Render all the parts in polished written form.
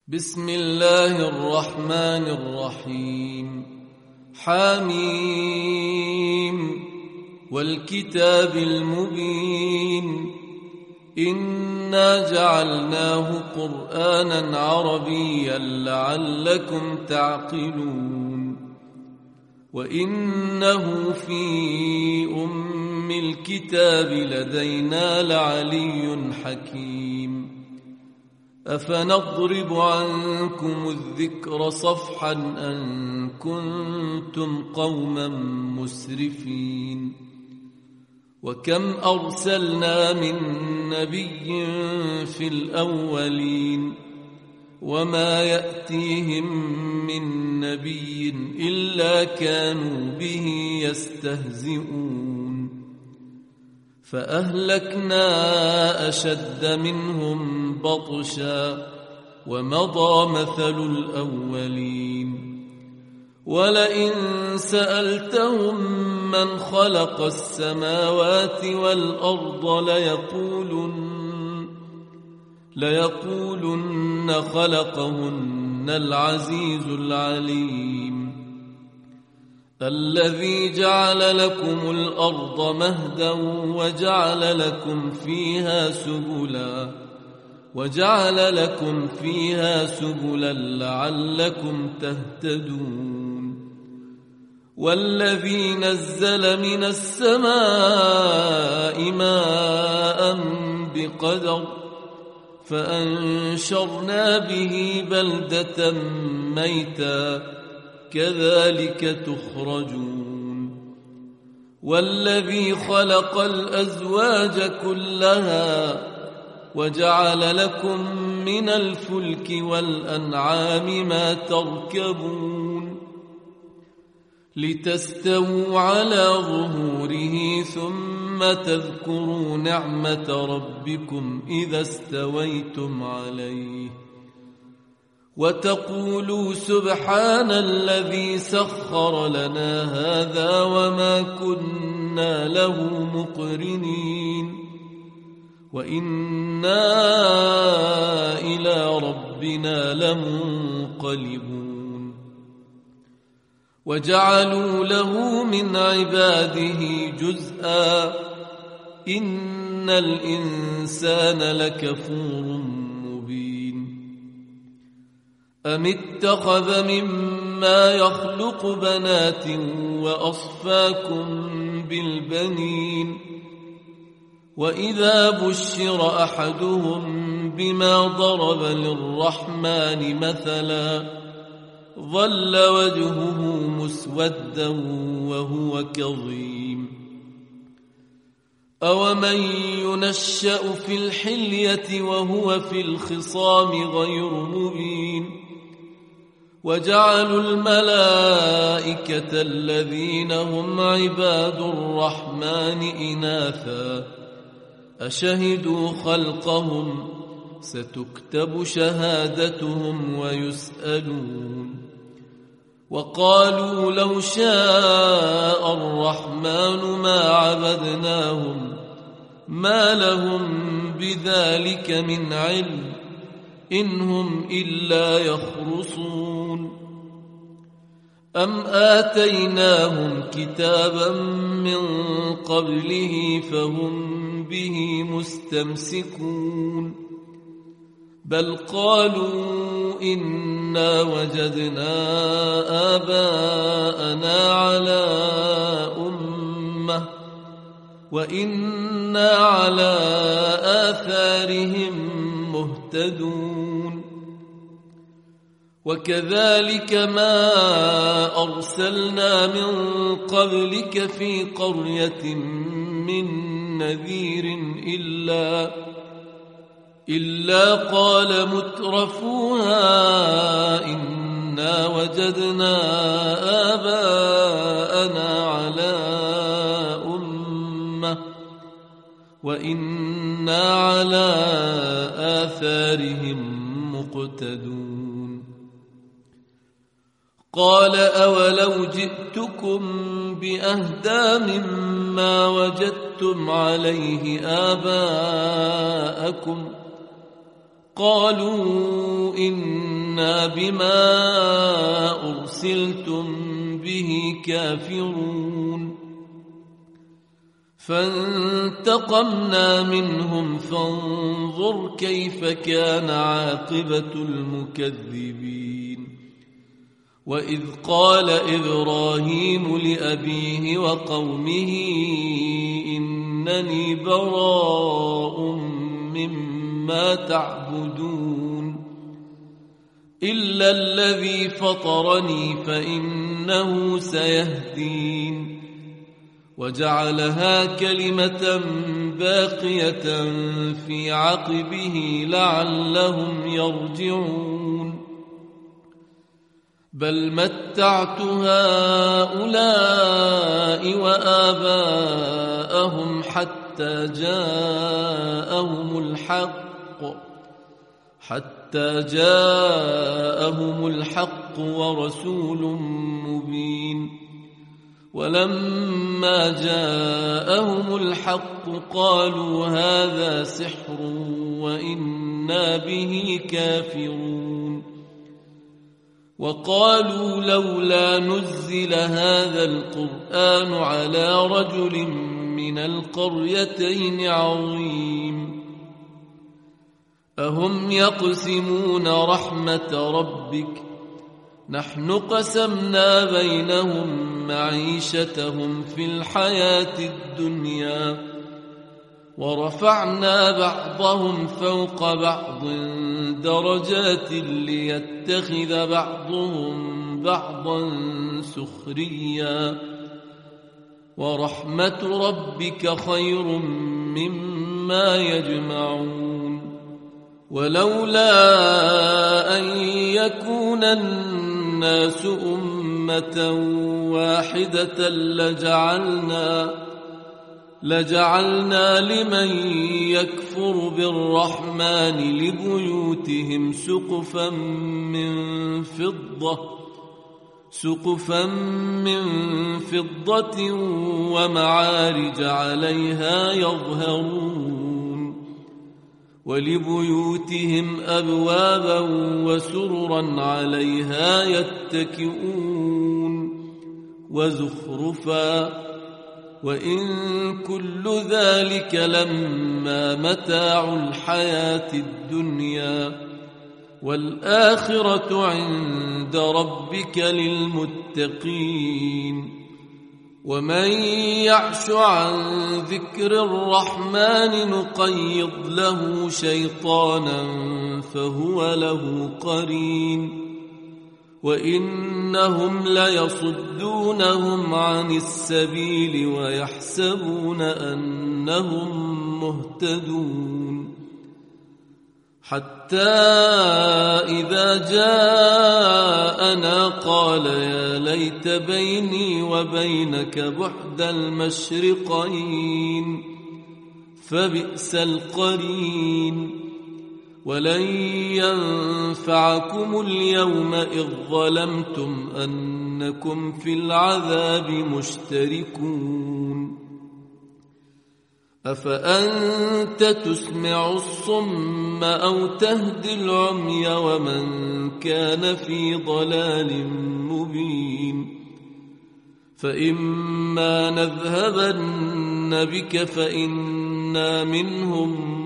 بسم الله الرحمن الرحيم. حميم والكتاب المبين. إنا جعلناه قرآنا عربيا لعلكم تعقلون. وإنه في أم الكتاب لدينا لعلي حكيم. أفنضرب عنكم الذكر صفحا أن كنتم قوما مسرفين. وكم أرسلنا من نبي في الأولين وما يأتيهم من نبي إلا كانوا به يستهزئون. فأهلكنا أشد منهم بطشا ومضى مثل الأولين. ولئن سألتهم من خلق السماوات والأرض ليقولن خلقهن العزيز العليم. الذي جعل لكم الأرض مهدا وجعل لكم فيها سبلا لعلكم تهتدون. والذي نزل من السماء ماء بقدر فأنشرنا به بلدة ميتا كذلك تخرجون. والذي خلق الأزواج كلها وجعل لكم من الفلك والأنعام ما تركبون لتستووا على ظهوره ثم تذكروا نعمة ربكم إذا استويتم عليه وتقولوا سبحان الذي سخر لنا هذا وما كنا له مقرنين وإنا إلى ربنا لمنقلبون. وجعلوا له من عباده جزءا إن الإنسان لكفور مبين. أم اتخذ مما يخلق بنات وأصفاكم بالبنين وإذا بشر أحدهم بما ضرب للرحمن مثلا ظل وجهه مسودا وهو كظيم. أومن ينشأ في الحلية وهو في الخصام غير مبين. وجعلوا الملائكة الذين هم عباد الرحمن إناثا أشهدوا خلقهم ستكتب شهادتهم ويسألون. وقالوا لو شاء الرحمن ما عبدناهم ما لهم بذلك من علم إن هم إلا يخرصون. أم آتيناهم كتابا من قبله فهم به مستمسكون. بل قالوا إنا وجدنا آباءنا على أمة وإنا على آثارهم مهتدون. وكذلك ما أرسلنا من قبلك في قرية من نذير إلا قال مترفوها إنا وجدنا آباءنا على أمة وإنا على آثارهم مقتدون. قال أولو جئتكم بأهدى مما وجدتم عليه آباءكم قالوا إنا بما أرسلتم به كافرون فانتقمنا منهم فانظر كيف كان عاقبة المكذبين وإذ قال إبراهيم لأبيه وقومه إنني براء مما تعبدون إلا الذي فطرني فإنه سيهدين وجعلها كلمة باقية في عقبه لعلهم يرجعون بل متعت هؤلاء وآباءهم حتى جاءهم الحق ورسول مبين ولما جاءهم الحق قالوا هذا سحر وإنا به كافرون وقالوا لولا نزل هذا القرآن على رجل من القريتين عظيم أهم يقسمون رحمة ربك نحن قسمنا بينهم معيشتهم في الحياة الدنيا ورفعنا بعضهم فوق بعض درجات ليتخذ بعضهم بعضا سخريا ورحمة ربك خير مما يجمعون ولولا أن يكون الناس أمة واحدة لجعلنا لمن يكفر بالرحمن لبيوتهم سقفا من فضة ومعارج عليها يظهرون ولبيوتهم أبوابا وسررا عليها يتكئون وزخرفا وإن كل ذلك لما متاع الحياة الدنيا والآخرة عند ربك للمتقين ومن يعش عن ذكر الرحمن نقيض له شيطانا فهو له قرين وإنهم ليصدونهم عن السبيل ويحسبون أنهم مهتدون حتى إذا جاءنا قال يا ليت بيني وبينك بعد المشرقين فبئس القرين ولن ينفعكم اليوم إذ ظلمتم أنكم في العذاب مشتركون أفأنت تسمع الصم أو تهدي العمي ومن كان في ضلال مبين فإما نذهبن بك فإنا منهم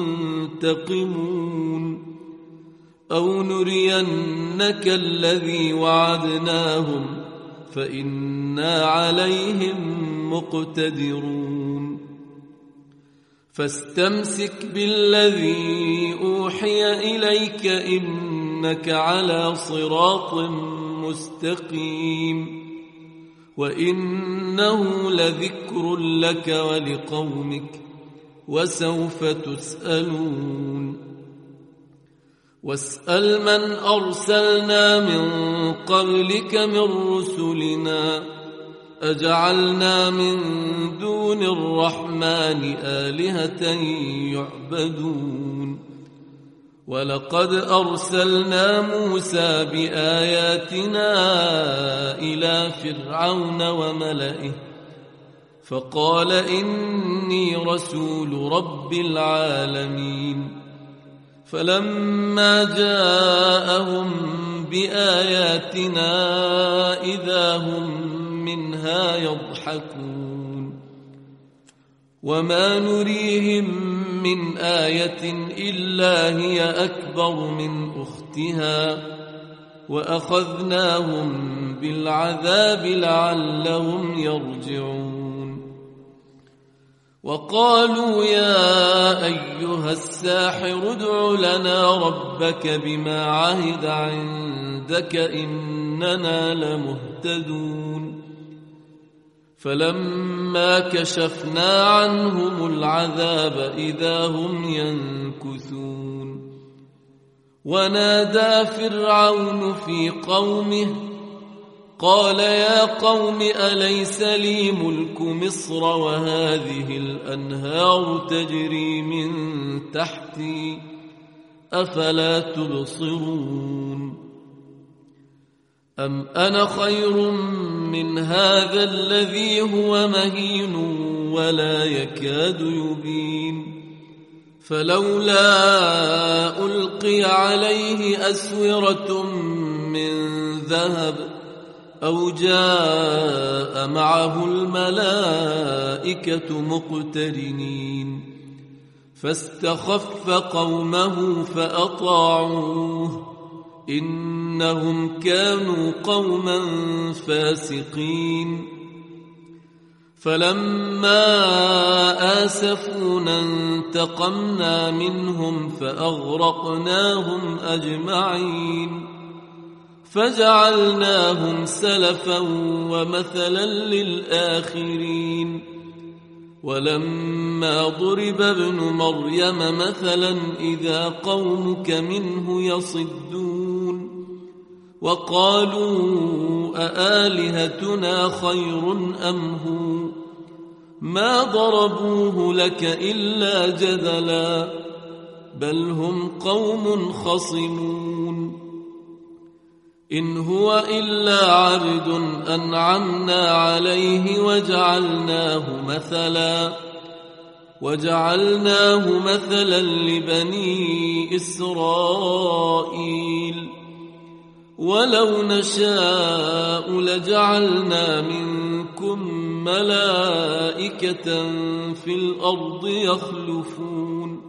منتقمون أو نرينك الذي وعدناهم فإنا عليهم مقتدرون فاستمسك بالذي أوحي إليك إنك على صراط مستقيم وإنه لذكر لك ولقومك وسوف تسألون واسأل من أرسلنا من قبلك من رسلنا أجعلنا من دون الرحمن آلهة يعبدون ولقد أرسلنا موسى بآياتنا إلى فرعون وملئه فقال إني رسول رب العالمين فلما جاءهم بآياتنا إذا هم منها يضحكون وما نريهم من آية إلا هي أكبر من أختها وأخذناهم بالعذاب لعلهم يرجعون وقالوا يا أيها الساحر ادع لنا ربك بما عهد عندك إننا لمهتدون فلما كشفنا عنهم العذاب إذا هم ينكثون ونادى فرعون في قومه قال يا قوم أليس لي ملك مصر وهذه الأنهار تجري من تحتي أفلا تبصرون أم أنا خير من هذا الذي هو مهين ولا يكاد يبين فلولا ألقي عليه أسورة من ذهب أو جاء معه الملائكة مقترنين فاستخف قومه فأطاعوه إنهم كانوا قوما فاسقين فلما آسفونا انتقمنا منهم فأغرقناهم أجمعين فجعلناهم سلفا ومثلا للآخرين ولما ضرب ابن مريم مثلا إذا قومك منه يصدون وقالوا أآلهتنا خير أم هو ما ضربوه لك إلا جدلا بل هم قوم خصمون إن هو إلا عبد أنعمنا عليه وجعلناه مثلا لبني إسرائيل ولو نشاء لجعلنا منكم ملائكة في الأرض يخلفون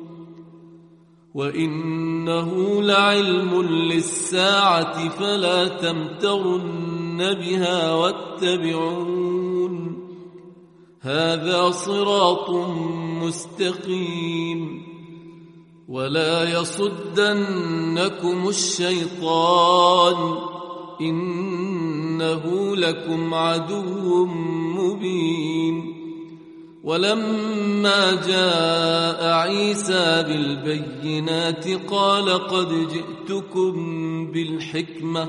وإنه لعلم للساعة فلا تمترن بها واتبعون هذا صراط مستقيم ولا يصدنكم الشيطان إنه لكم عدو مبين ولما جاء عيسى بالبينات قال قد جئتكم بالحكمة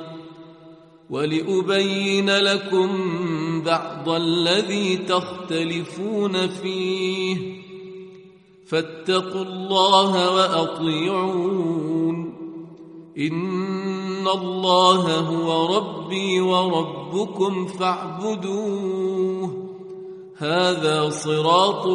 ولأبين لكم بعض الذي تختلفون فيه فاتقوا الله وأطيعون إن الله هو ربي وربكم فاعبدوه هذا صراط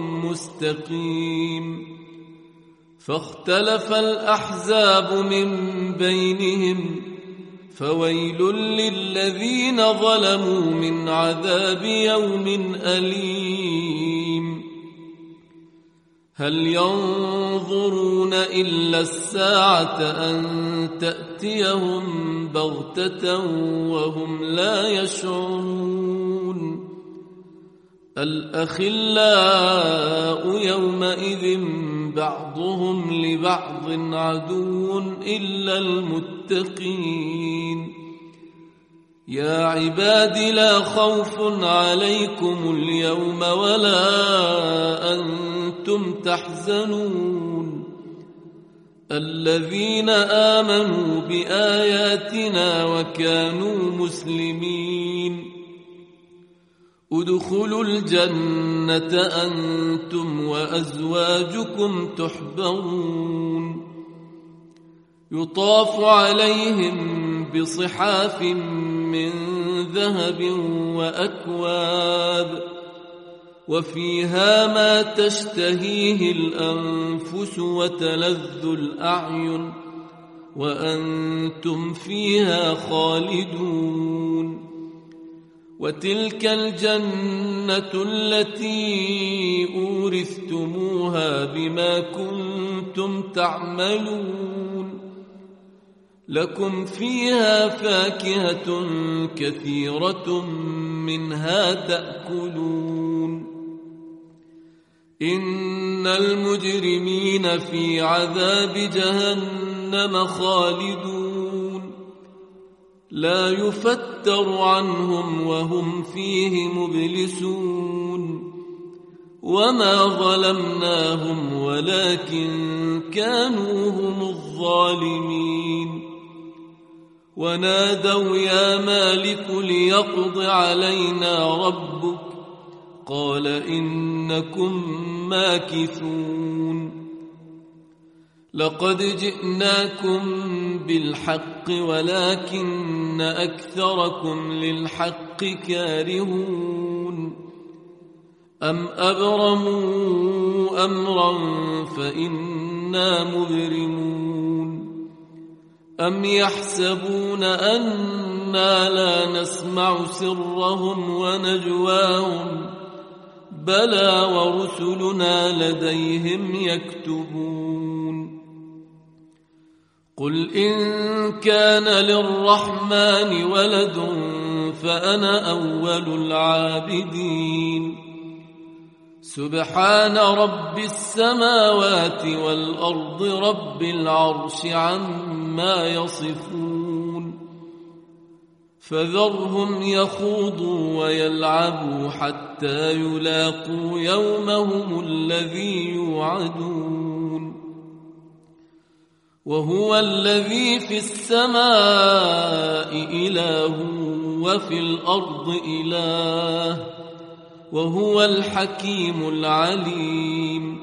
مستقيم فاختلف الأحزاب من بينهم فويل للذين ظلموا من عذاب يوم أليم هل ينظرون إلا الساعة أن تأتيهم بغتة وهم لا يشعرون الأخلاء يومئذ بعضهم لبعض عدو إلا المتقين يا عباد لا خوف عليكم اليوم ولا أنتم تحزنون الذين آمنوا بآياتنا وكانوا مسلمين ادخلوا الجنة أنتم وأزواجكم تحبرون يطاف عليهم بصحاف من ذهب وفيها ما تشتهيه الأنفس وتلذ الأعين وأنتم فيها خالدون. وتلك الجنة التي أورثتموها بما كنتم تعملون، لكم فيها فاكهة كثيرة منها تأكلون. إن المجرمين في عذاب جهنم خالدون، لا يفتر عنهم وهم فيه مبلسون. وما ظلمناهم ولكن كانوا هم الظالمين. ونادوا يا مالك ليقض علينا ربك، قال إنكم ماكثون. لقد جئناكم بالحق ولكن أكثركم للحق كارهون. أم أبرموا أمرا فإنا مبرمون. أم يحسبون أنا لا نسمع سرهم ونجواهم، بلى ورسلنا لديهم يكتبون. قل إن كان للرحمن ولد فأنا أول العابدين. سبحان رب السماوات والأرض رب العرش عما يصفون. فذرهم يخوضوا ويلعبوا حتى يلاقوا يومهم الذي يوعدون. وهو الذي في السماء إله وفي الأرض إله، وهو الحكيم العليم.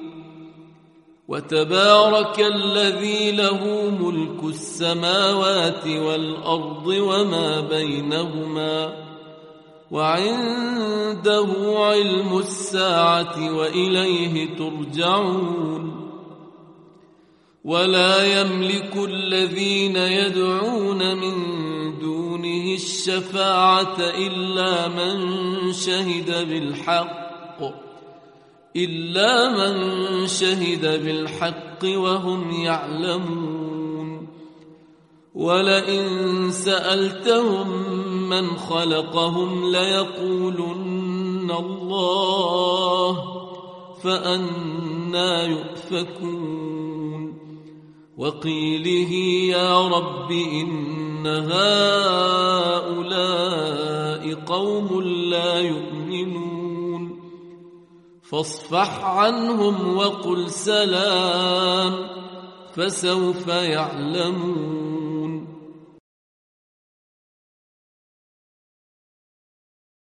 وتبارك الذي له ملك السماوات والأرض وما بينهما، وعنده علم الساعة وإليه ترجعون. ولا يملك الذين يدعون من دونه الشفاعة إلا من شهد بالحق وهم يعلمون. ولئن سألتهم من خلقهم ليقولن الله، فأنى يؤفكون. وقيله يا رب إن هؤلاء قوم لا يؤمنون، فاصفح عنهم وقل سلام، فسوف يعلمون.